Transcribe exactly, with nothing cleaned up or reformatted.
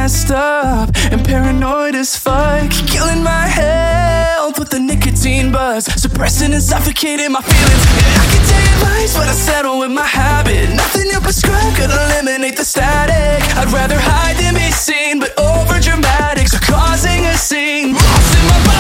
messed up and paranoid as fuck. Killing my health with the nicotine buzz, suppressing and suffocating my feelings. Yeah, I can take advice, but I settle with my habit. Nothing you prescribe could eliminate the static. I'd rather hide than be seen, but over dramatics are causing a scene. Lost in my body.